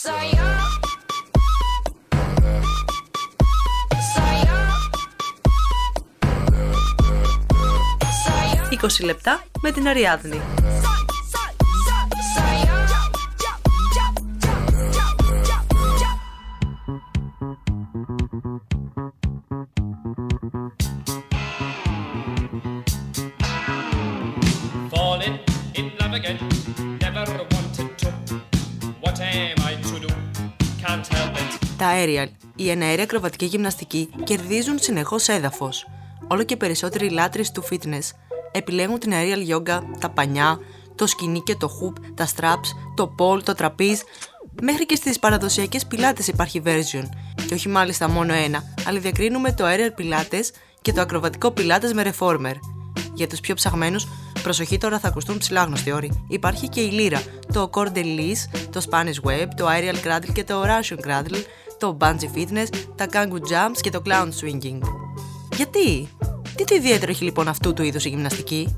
«20 λεπτά με την Αριάδνη». Τα aerial, η εναέρια ακροβατική γυμναστική, κερδίζουν συνεχώς έδαφος. Όλο και περισσότεροι λάτρεις του fitness επιλέγουν την aerial yoga, τα πανιά, το σκηνή και το hoop, τα straps, το pole, το τραπίζ. Μέχρι και στις παραδοσιακές πιλάτες υπάρχει version. Και όχι μάλιστα μόνο ένα, αλλά διακρίνουμε το aerial πιλάτες και το ακροβατικό πιλάτες με reformer. Για τους πιο ψαγμένους, προσοχή, τώρα θα ακουστούν ψηλάγνωστοι όροι. Υπάρχει και η λύρα, το cordelis, το Spanish web, το aerial cradle και το Russian cradle, το bungee fitness, τα kangoo jumps και το clown swinging. Γιατί? Τι το ιδιαίτερο έχει λοιπόν αυτού του είδους η γυμναστική?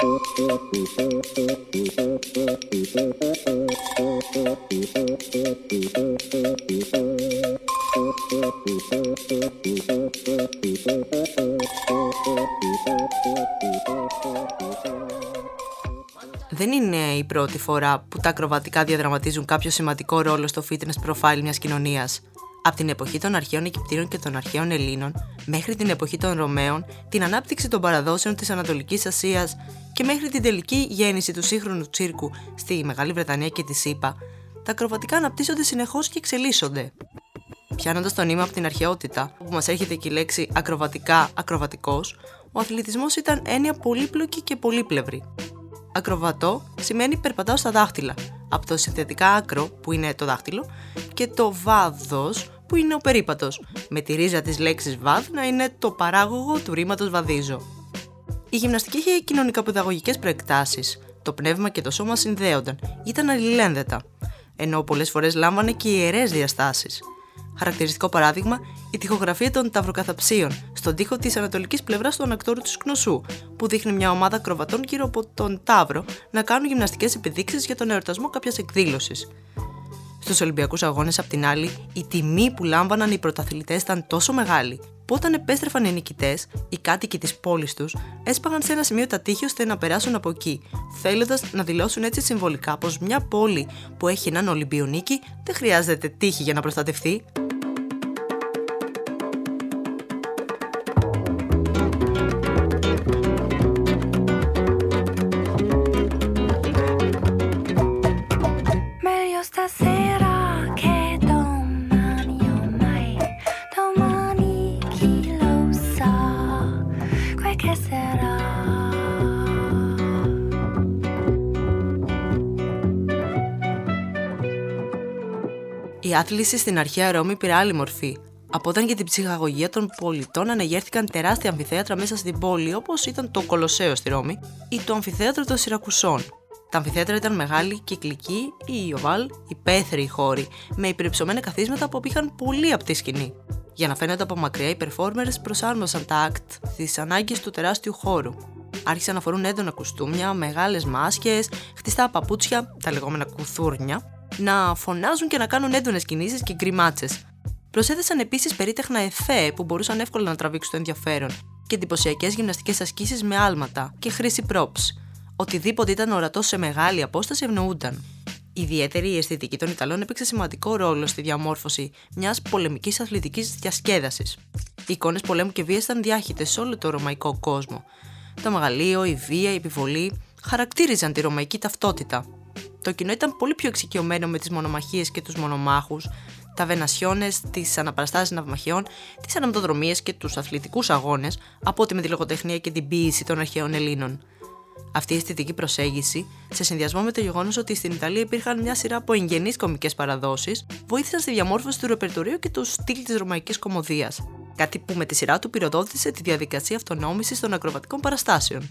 Δεν είναι η πρώτη φορά που τα ακροβατικά διαδραματίζουν κάποιο σημαντικό ρόλο στο fitness profile μιας κοινωνίας. Από την εποχή των αρχαίων Αιγυπτίων και των αρχαίων Ελλήνων, μέχρι την εποχή των Ρωμαίων, την ανάπτυξη των παραδόσεων της Ανατολικής Ασίας και μέχρι την τελική γέννηση του σύγχρονου τσίρκου στη Μεγάλη Βρετανία και τη ΣΥΠΑ, τα ακροβατικά αναπτύσσονται συνεχώς και εξελίσσονται. Πιάνοντας το νήμα από την αρχαιότητα, όπου μας έρχεται και η λέξη ακροβατικά, ακροβατικός, ο αθλητισμός ήταν έννοια πολύπλοκη και πολύπλευρη. Ακροβατό σημαίνει περπατάω στα δάχτυλα, από το συνθετικά άκρο που είναι το δάχτυλο και το βάδος που είναι ο περίπατος, με τη ρίζα της λέξης βάδ να είναι το παράγωγο του ρήματος βαδίζω. Η γυμναστική είχε κοινωνικαπαιδαγωγικές προεκτάσεις. Το πνεύμα και το σώμα συνδέονταν, ήταν αλληλένδετα, ενώ πολλές φορές λάμβανε και ιερές διαστάσεις. Χαρακτηριστικό παράδειγμα, η τοιχογραφία των ταυροκαθαψίων στον τοίχο της ανατολικής πλευράς του ανακτόρου του Σκνωσού, που δείχνει μια ομάδα ακροβατών γύρω από τον Ταύρο να κάνουν γυμναστικές επιδείξεις για τον εορτασμό κάποιας εκδήλωσης. Στους Ολυμπιακούς Αγώνες, απ' την άλλη, η τιμή που λάμβαναν οι πρωταθλητές ήταν τόσο μεγάλη, που όταν επέστρεφαν οι νικητές, οι κάτοικοι της πόλης τους έσπαγαν σε ένα σημείο τα τείχη ώστε να περάσουν από εκεί, θέλοντας να δηλώσουν έτσι συμβολικά πως μια πόλη που έχει έναν Ολυμπιονίκη δεν χρειάζεται τείχη για να προστατευτεί. Η άθληση στην αρχαία Ρώμη πήρε άλλη μορφή. Από όταν για την ψυχαγωγία των πολιτών ανεγέρθηκαν τεράστια αμφιθέατρα μέσα στην πόλη, όπως ήταν το Κολοσσέο στη Ρώμη ή το αμφιθέατρο των Σιρακουσών. Τα αμφιθέατρα ήταν μεγάλοι, κυκλικοί ή οβάλ, υπαίθριοι χώροι, με υπερυψωμένα καθίσματα που απήχαν πολύ από τη σκηνή. Για να φαίνονται από μακριά, οι performers προσάρμοσαν τα act στις ανάγκες του τεράστιου χώρου. Άρχισαν να φορούν έντονα κουστούμια, μεγάλες μάσκες, χτιστά παπούτσια, τα λεγόμενα κουθούρνια, να φωνάζουν και να κάνουν έντονες κινήσεις και γκριμάτσες. Προσέθεσαν επίσης περίτεχνα εφέ που μπορούσαν εύκολα να τραβήξουν το ενδιαφέρον και εντυπωσιακές γυμναστικές ασκήσεις με άλματα και χρήση props. Οτιδήποτε ήταν ορατό σε μεγάλη απόσταση ευνοούνταν. Ιδιαίτερη η αισθητική των Ιταλών έπαιξε σημαντικό ρόλο στη διαμόρφωση μιας πολεμικής αθλητικής διασκέδασης. Οι εικόνες πολέμου και βίας ήταν διάχυτες σε όλο το ρωμαϊκό κόσμο. Το μεγαλείο, η βία, η επιβολή χαρακτήριζαν τη ρωμαϊκή ταυτότητα. Το κοινό ήταν πολύ πιο εξοικειωμένο με τις μονομαχίες και τους μονομάχους, τα βενασιώνες, τις αναπαραστάσεις ναυμαχιών, τις αναμετοδρομίες και τους αθλητικούς αγώνες, από ότι με τη λογοτεχνία και την ποίηση των αρχαίων Ελλήνων. Αυτή η αισθητική προσέγγιση, σε συνδυασμό με το γεγονός ότι στην Ιταλία υπήρχαν μια σειρά από εγγενείς κομικές παραδόσεις, βοήθησαν στη διαμόρφωση του ρεπερτορίου και του στυλ της ρωμαϊκής κωμωδίας. Κάτι που με τη σειρά του πυροδότησε τη διαδικασία αυτονόμησης των ακροβατικών παραστάσεων.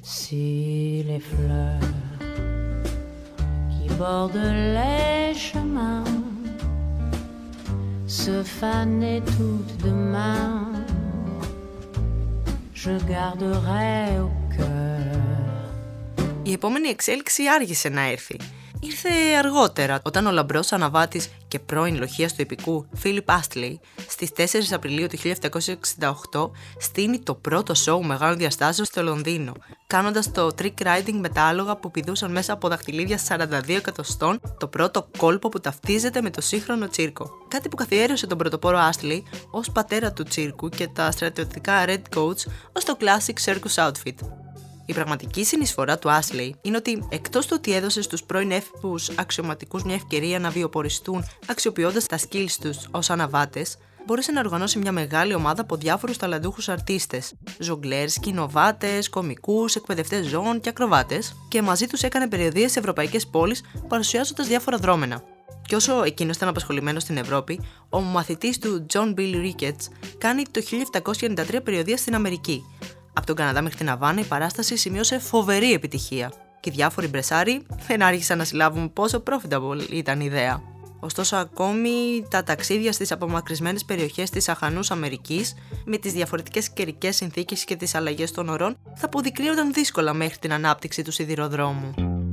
Η επόμενη εξέλιξη άργησε να έρθει. ήρθε αργότερα, όταν ο λαμπρός αναβάτης και πρώην λοχείας του επικού Φίλιπ Άστλεϊ στις 4 Απριλίου του 1768 στείνει το πρώτο σόου μεγάλων διαστάσεων στο Λονδίνο, κάνοντας το trick riding με τα άλογα που πηδούσαν μέσα από δαχτυλίδια 42 εκατοστών, το πρώτο κόλπο που ταυτίζεται με το σύγχρονο τσίρκο. Κάτι που καθιέρωσε τον πρωτοπόρο Άστλεϊ ως πατέρα του τσίρκου και τα στρατιωτικά Redcoats ως το classic circus outfit. Η πραγματική συνεισφορά του Άστλεϊ είναι ότι, εκτός του ότι έδωσε στους πρώην έφηβους αξιωματικούς μια ευκαιρία να βιοποριστούν αξιοποιώντας τα skills τους ως αναβάτες, μπόρεσε να οργανώσει μια μεγάλη ομάδα από διάφορους ταλαντούχους αρτίστες, ζογκλέρς, σκηνοβάτες, κωμικούς, εκπαιδευτές ζώων και ακροβάτες, και μαζί τους έκανε περιοδίες σε ευρωπαϊκές πόλεις παρουσιάζοντας διάφορα δρόμενα. Και όσο εκείνος ήταν απασχολημένος στην Ευρώπη, ο μαθητής του John Bill Ricketts κάνει το 1793 περιοδία στην Αμερική. Από τον Καναδά μέχρι την Αβάνα η παράσταση σημείωσε φοβερή επιτυχία και οι διάφοροι μπρεσάροι δεν άρχισαν να συλλάβουν πόσο profitable ήταν η ιδέα. Ωστόσο, ακόμη τα ταξίδια στις απομακρυσμένες περιοχές της αχανούς Αμερικής, με τις διαφορετικές καιρικές συνθήκες και τις αλλαγές των ωρών, θα αποδεικνύονταν δύσκολα μέχρι την ανάπτυξη του σιδηροδρόμου.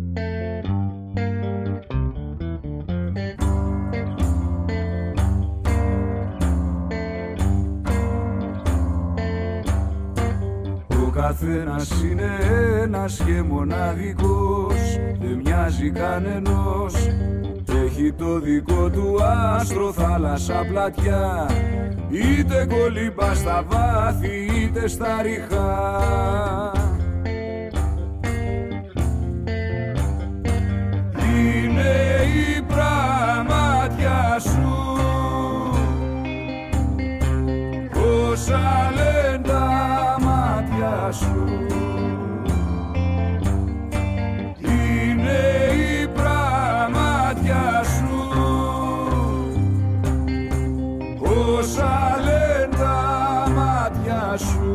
Ο καθένας είναι ένας και μοναδικός, δεν μοιάζει κανενός. Έχει το δικό του άστρο, θάλασσα, πλατιά, είτε κολύμπα στα βάθη είτε στα ριχά. Είναι η πραμάτια σου, όσα λένε τα μάτια σου. Είναι η πραμάτια σου, όσα λένε τα μάτια σου.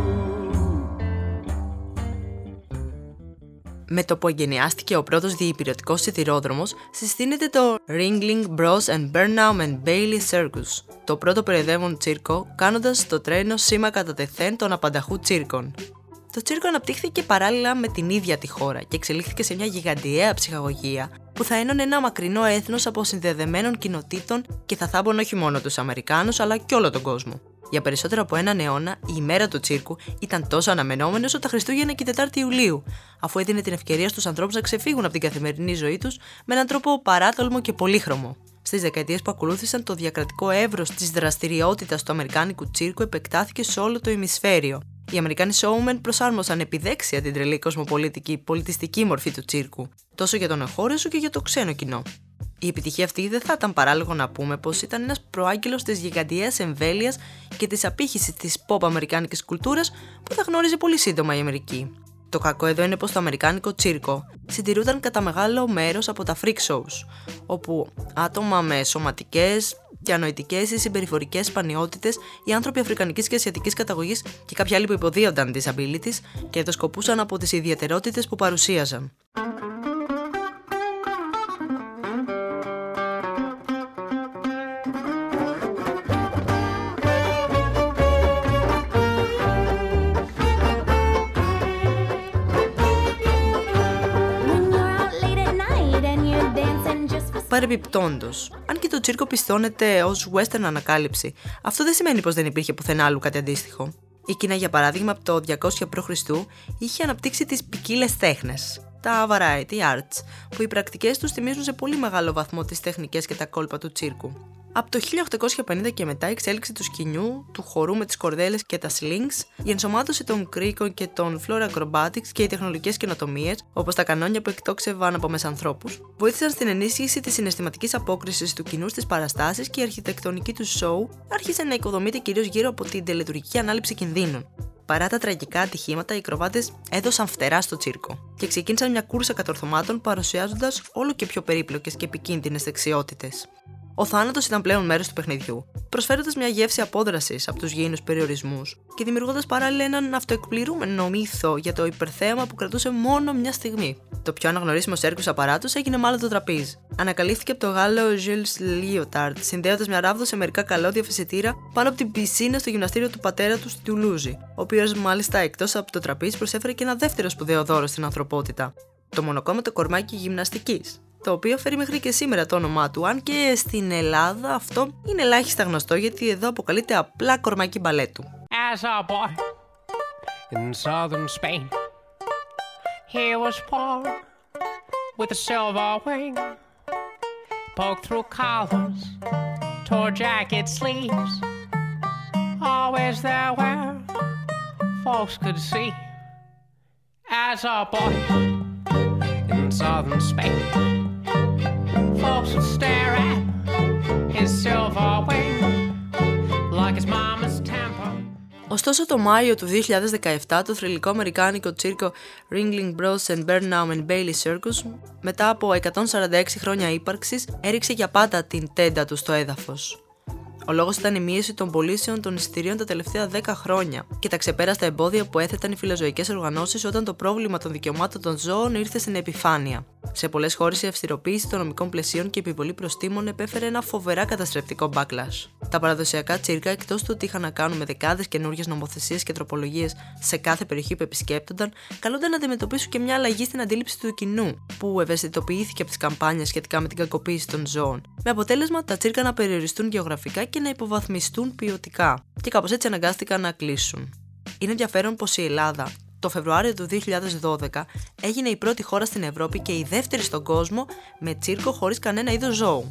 Με το που εγκαινιάστηκε ο πρώτος διυπηρωτικός σιδηρόδρομος, συστήνεται το Ringling Bros and Burnham and Bailey Circus, το πρώτο περιοδεύον τσίρκο, κάνοντας το τρένο σήμα κατά τεθέν των απανταχού τσίρκων. Το τσίρκο αναπτύχθηκε παράλληλα με την ίδια τη χώρα και εξελίχθηκε σε μια γιγαντιαία ψυχαγωγία που θα ένωνε ένα μακρινό έθνος αποσυνδεδεμένων κοινοτήτων και θα θάμπωνε όχι μόνο τους Αμερικάνους αλλά και όλο τον κόσμο. Για περισσότερο από έναν αιώνα, η ημέρα του τσίρκου ήταν τόσο αναμενόμενη όσο τα Χριστούγεννα και η 4η Ιουλίου, αφού έδινε την ευκαιρία στους ανθρώπους να ξεφύγουν από την καθημερινή ζωή τους με έναν τρόπο παράτολμο και πολύχρωμο. Στις δεκαετίες που ακολούθησαν, το διακρατικό εύρος της δραστηριότητας του αμερικάνικου τσίρκου επεκτάθηκε σε όλο το ημισφαίριο. Οι Αμερικάνοι showmen προσάρμοσαν επιδέξια την τρελή κοσμοπολίτικη πολιτιστική μορφή του τσίρκου, τόσο για τον εγχώριο όσο και για το ξένο κοινό. Η επιτυχία αυτή δεν θα ήταν παράλογο να πούμε πως ήταν ένας προάγγελος της γιγαντιαίας εμβέλειας και της απήχησης της pop αμερικάνικης κουλτούρας που θα γνώριζε πολύ σύντομα η Αμερική. Το κακό εδώ είναι πως το αμερικάνικο τσίρκο συντηρούταν κατά μεγάλο μέρος από τα freak shows, όπου άτομα με σωματικές, διανοητικές ή συμπεριφορικές σπανιότητες, οι άνθρωποι αφρικανικής και ασιατικής καταγωγής και κάποιοι άλλοι που υποδίονταν disabilities και εδοσκοπούσαν από τις ιδιαιτερότητες που παρουσίαζαν. Παρεμπιπτόντως, αν και το τσίρκο πιστώνεται ως western ανακάλυψη, αυτό δεν σημαίνει πως δεν υπήρχε πουθενά άλλου κάτι αντίστοιχο. Η Κίνα, για παράδειγμα, από το 200 π.Χ. είχε αναπτύξει τις ποικίλες τέχνες, τα variety arts, που οι πρακτικές τους θυμίζουν σε πολύ μεγάλο βαθμό τις τεχνικές και τα κόλπα του τσίρκου. Από το 1850 και μετά η εξέλιξη του σκηνιού, του χορού με τις κορδέλες και τα slings, η ενσωμάτωση των κρίκων και των floor acrobatics και οι τεχνολογικές καινοτομίες, όπως τα κανόνια που εκτόξευαν από μεσανθρώπους, βοήθησαν στην ενίσχυση της συναισθηματικής απόκρισης του κοινού στις παραστάσεις και η αρχιτεκτονική του show άρχισε να οικοδομείται κυρίως γύρω από την τελετουργική ανάληψη κινδύνων. Παρά τα τραγικά ατυχήματα, οι ακροβάτες έδωσαν φτερά στο τσίρκο και ξεκίνησαν μια κούρσα κατορθωμάτων παρουσιάζοντας όλο και πιο περίπλοκες και επικίνδυνες δεξιότητες. Ο θάνατος ήταν πλέον μέρος του παιχνιδιού, προσφέροντας μια γεύση απόδρασης από τους γήινους περιορισμούς και δημιουργώντας παράλληλα έναν αυτοεκπληρούμενο μύθο για το υπερθέαμα που κρατούσε μόνο μια στιγμή. Το πιο αναγνωρίσιμο σέρκους απαράτους έγινε μάλλον το τραπέζι. Ανακαλύφθηκε από το Γάλλο Jules Lyotard, συνδέοντας μια ράβδο σε μερικά καλώδια φυσιτήρα πάνω από την πισίνα στο γυμναστήριο του πατέρα του στη Τουλούζη, ο οποίος μάλιστα εκτός από το τραπέζι προσέφερε και ένα δεύτερο σπουδαίο δώρο στην ανθρωπότητα: το μονοκόμματο κορμάκι γυμναστικής. το οποίο φέρει μέχρι και σήμερα το όνομά του, αν και στην Ελλάδα αυτό είναι ελάχιστα γνωστό, γιατί εδώ αποκαλείται απλά κορμάκι μπαλέτου. As a boy in southern Spain, he was born with a silver wing, poked through collars, tore jacket sleeves, always there where folks could see. As a boy in southern Spain, folks would stare at his silver wing like his mama's temper. Ωστόσο, το Μάιο του 2017, το θρυλικό αμερικάνικο τσίρκο Ringling Bros and Burnham and Bailey Circus, μετά από 146 χρόνια ύπαρξης, έριξε για πάντα την τέντα του στο έδαφος. Ο λόγος ήταν η μείωση των πωλήσεων των εισιτηρίων τα τελευταία 10 χρόνια και τα ξεπέραστα εμπόδια που έθεταν οι φιλοζωικές οργανώσεις όταν το πρόβλημα των δικαιωμάτων των ζώων ήρθε στην επιφάνεια. Σε πολλές χώρες η αυστηροποίηση των νομικών πλαισίων και η επιβολή προστίμων επέφερε ένα φοβερά καταστρεπτικό backlash. Τα παραδοσιακά τσίρκα, εκτός του ότι είχαν να κάνουν με δεκάδες καινούργιες νομοθεσίες και τροπολογίες σε κάθε περιοχή που επισκέπτονταν, καλούνταν να αντιμετωπίσουν και μια αλλαγή στην αντίληψη του κοινού, που ευαισθητοποιήθηκε από τις καμπάνιες σχετικά με την κακοποίηση των ζώων, με αποτέλεσμα τα τσίρκα να περιοριστούν γεωγραφικά και να υποβαθμιστούν ποιοτικά, και κάπως έτσι αναγκάστηκαν να κλείσουν. Είναι ενδιαφέρον πως η Ελλάδα το Φεβρουάριο του 2012 έγινε η πρώτη χώρα στην Ευρώπη και η δεύτερη στον κόσμο με τσίρκο χωρίς κανένα είδος ζώου.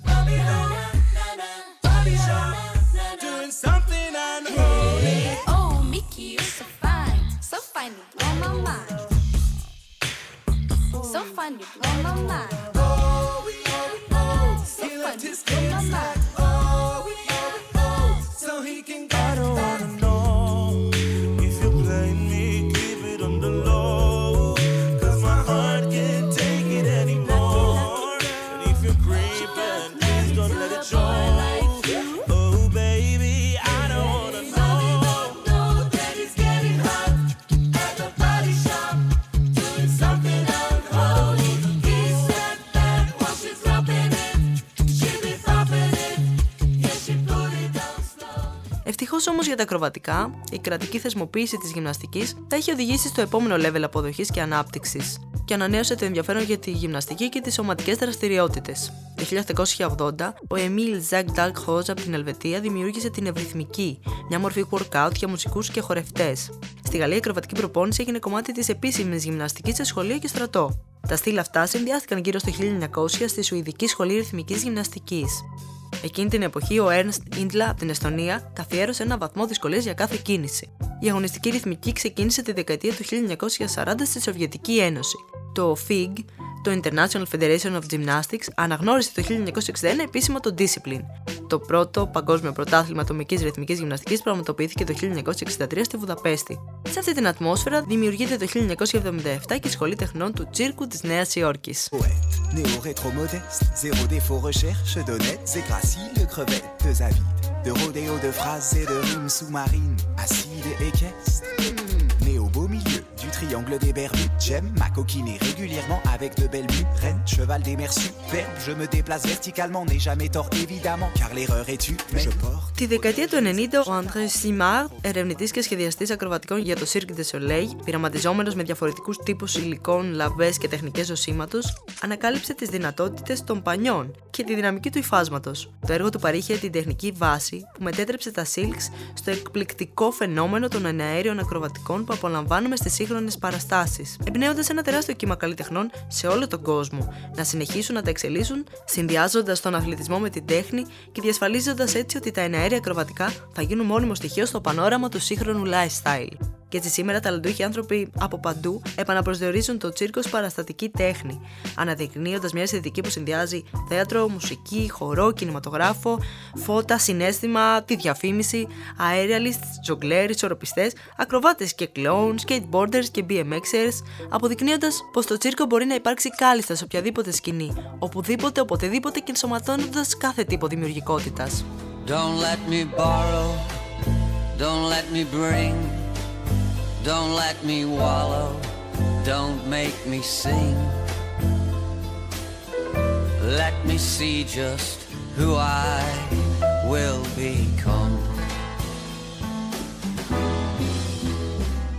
Ευτυχώς όμως για τα ακροβατικά, η κρατική θεσμοποίηση της γυμναστικής θα έχει οδηγήσει στο επόμενο level αποδοχής και ανάπτυξης και ανανέωσε το ενδιαφέρον για τη γυμναστική και τις σωματικές δραστηριότητες. Το 1880, ο Εμίλ Ζακ Νταλκ Χόζ από την Ελβετία δημιούργησε την ευρυθμική, μια μορφή workout για μουσικούς και χορευτές. Στη Γαλλία η ακροβατική προπόνηση έγινε κομμάτι της επίσημης γυμναστικής σε σχολείο και στρατό. Τα στυλ αυτά συνδυάστηκαν γύρω στο 1900 στη Σουηδική Σχολή Ρυθμικής Γυμναστικής. Εκείνη την εποχή, ο Ernst Indla από την Εστονία καθιέρωσε ένα βαθμό δυσκολίας για κάθε κίνηση. Η αγωνιστική ρυθμική ξεκίνησε τη δεκαετία του 1940 στη Σοβιετική Ένωση. Το FIG, το International Federation of Gymnastics, αναγνώρισε το 1961 επίσημα το Discipline. Το πρώτο παγκόσμιο πρωτάθλημα ατομικής ρυθμικής γυμναστικής πραγματοποιήθηκε το 1963 στη Βουδαπέστη. Σε αυτή την ατμόσφαιρα δημιουργείται το 1977 και η Σχολή Τεχνών του Τσίρκου της Νέας Υόρκης. Triangle des Bermudes, j'aime m'acoquiner régulièrement avec de belles murènes. Cheval des mers superbes, je me déplace verticalement, n'ai jamais tort évidemment, car l'erreur est humaine. Je porte. Τη δεκαετία του 90, ο André Simard, ερευνητής και σχεδιαστής ακροβατικών για το Cirque du Soleil, πειραματιζόμενος με διαφορετικούς τύπους υλικών, λαβές και τεχνικές ζωσίματος, ανακάλυψε τις δυνατότητες των πανιών και τη δυναμική του υφάσματος. Το έργο του παρήχε την τεχνική βάση που μετέτρεψε τα silks στο εκπληκτικό φαινόμενο των εναέριων ακροβατικών που απολαμβάνουμε στις σύγχρονες παραστάσεις, εμπνέοντας ένα τεράστιο κύμα καλλιτεχνών σε όλο τον κόσμο να συνεχίσουν να τα εξελίσσουν, συνδυάζοντας τον αθλητισμό με την τέχνη και διασφαλίζοντας έτσι ότι τα εναέρια ακροβατικά θα γίνουν μόνιμο στοιχείο στο πανόραμα του σύγχρονου lifestyle. Και έτσι σήμερα ταλαντούχοι άνθρωποι από παντού επαναπροσδιορίζουν το τσίρκο ως παραστατική τέχνη, αναδεικνύοντας μια αισθητική που συνδυάζει θέατρο, μουσική, χορό, κινηματογράφο, φώτα, συναίσθημα, τη διαφήμιση, aerialists, τζογκλέρ, ισορροπιστές, ακροβάτες και κλόουν, skateboarders και BMXers, αποδεικνύοντας πως το τσίρκο μπορεί να υπάρξει κάλλιστα σε οποιαδήποτε σκηνή, οπουδήποτε, οποτεδήποτε και ενσωματώνοντας κάθε τύπο δημιουργικότητας. Don't let me borrow, don't let me bring, don't let me wallow, don't make me sing. Let me see just who I will become.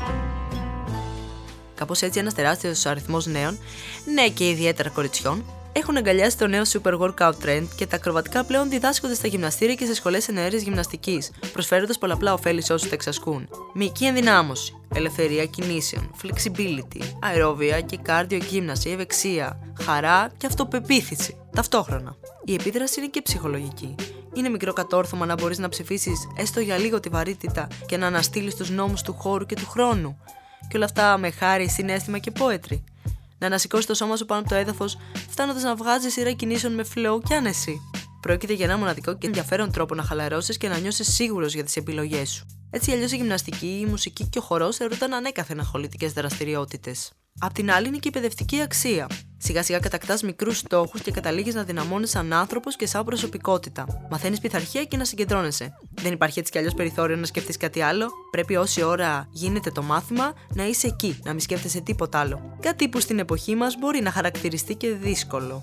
Κάπως έτσι ένας τεράστιος αριθμός νέων, ναι και ιδιαίτερα κοριτσιών, έχουν αγκαλιάσει το νέο super workout trend και τα ακροβατικά πλέον διδάσκονται στα γυμναστήρια και σε σχολές εναέρειας γυμναστικής, προσφέροντας πολλαπλά ωφέλη σε όσους τα εξασκούν. Μυϊκή ενδυνάμωση, ελευθερία κινήσεων, flexibility, αερόβια και κάρδιο εκγύμναση, ευεξία, χαρά και αυτοπεποίθηση. Ταυτόχρονα. Η επίδραση είναι και ψυχολογική. Είναι μικρό κατόρθωμα να μπορείς να ψηφίσεις έστω για λίγο τη βαρύτητα και να αναστείλεις τους νόμους του χώρου και του χρόνου. Και όλα αυτά με χάρη, συναίσθημα και poetry. Να ανασηκώσεις το σώμα σου πάνω από το έδαφος, φτάνοντας να βγάζεις σειρά κινήσεων με flow και άνεση. Πρόκειται για ένα μοναδικό και ενδιαφέρον τρόπο να χαλαρώσεις και να νιώσεις σίγουρος για τις επιλογές σου. Έτσι αλλιώς η γυμναστική, η μουσική και ο χορός θεωρούνταν ανέκαθεν αχολητικές δραστηριότητες. Απ' την άλλη είναι και η παιδευτική αξία. Σιγά σιγά κατακτάς μικρούς στόχους και καταλήγεις να δυναμώνεις σαν άνθρωπος και σαν προσωπικότητα. Μαθαίνεις πειθαρχία και να συγκεντρώνεσαι. Δεν υπάρχει έτσι κι αλλιώς περιθώριο να σκεφτείς κάτι άλλο. Πρέπει όση ώρα γίνεται το μάθημα να είσαι εκεί, να μην σκέφτεσαι τίποτα άλλο. Κάτι που στην εποχή μας μπορεί να χαρακτηριστεί και δύσκολο.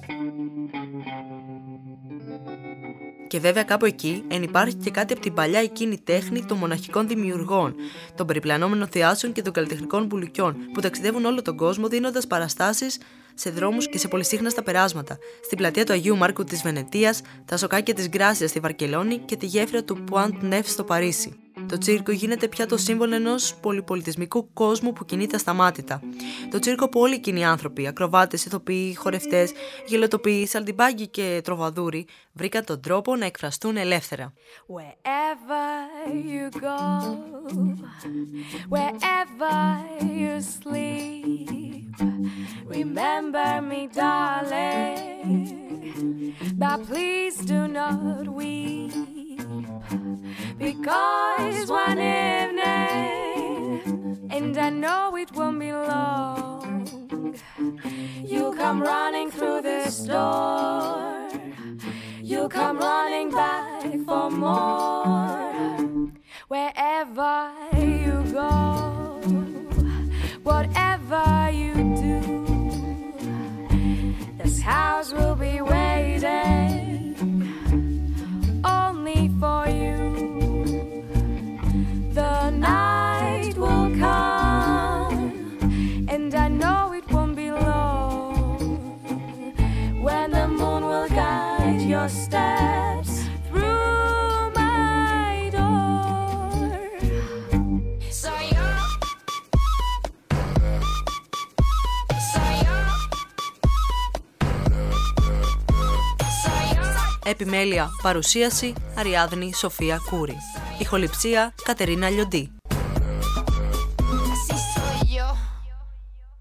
Και βέβαια κάπου εκεί ενυπάρχει και κάτι από την παλιά εκείνη τέχνη των μοναχικών δημιουργών, των περιπλανόμενων θεάσεων και των καλλιτεχνικών μπουλουκιών που ταξιδεύουν όλο τον κόσμο δίνοντας παραστάσεις σε δρόμους και σε πολυσύχναστα περάσματα, στην πλατεία του Αγίου Μάρκου της Βενετίας, τα σοκάκια της Γκράσιας στη Βαρκελόνη και τη γέφυρα του Point Neuf στο Παρίσι. Το τσίρκο γίνεται πια το σύμβολο ενός πολυπολιτισμικού κόσμου που κινείται ασταμάτητα. Το τσίρκο που όλοι εκείνοι οι άνθρωποι, ακροβάτες, ηθοποιοί, χορευτές, γελοτοποιοί, σαλτιμπάγκοι και τροβαδούροι, βρήκαν τον τρόπο να εκφραστούν ελεύθερα. Wherever you go, wherever you sleep, remember me, darling, but please do not weep. Because one evening, and I know it won't be long, you'll come running through this door, you'll come running back for more. Wherever you go, whatever you do, this house will be waiting only for you. The night will come, and I know it won't be long, when the moon will guide your steps through my door. So Επιμέλεια, παρουσίαση, Αριάδνη Σοφία Κούρη. Ηχοληψία, Κατερίνα Λιοντή.